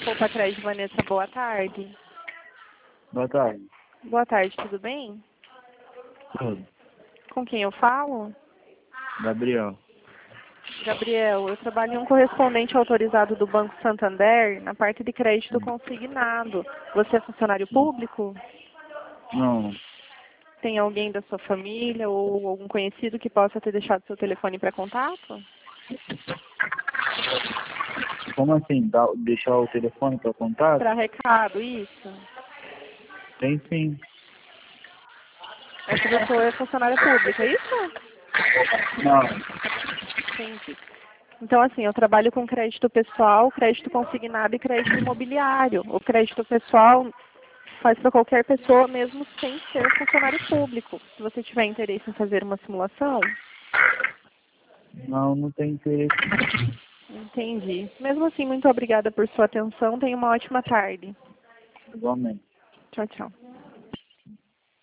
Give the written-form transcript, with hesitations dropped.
Opa, Crédito Vanessa, boa tarde. Boa tarde. Boa tarde, tudo bem? Tudo. Com quem eu falo? Gabriel. Gabriel, eu trabalho em um correspondente autorizado do Banco Santander na parte de crédito consignado. Você é funcionário público? Não. Tem alguém da sua família ou algum conhecido que possa ter deixado seu telefone para contato? Como assim? Deixar o telefone para contato? Para recado, isso? Tem sim. Essa pessoa é funcionária pública, é isso? Não. Entendi. Então, assim, eu trabalho com crédito pessoal, crédito consignado e crédito imobiliário. O crédito pessoal faz para qualquer pessoa, mesmo sem ser funcionário público. Se você tiver interesse em fazer uma simulação. Não, não tem interesse. Entendi. Mesmo assim, muito obrigada por sua atenção. Tenha uma ótima tarde. Igualmente. Tchau, tchau.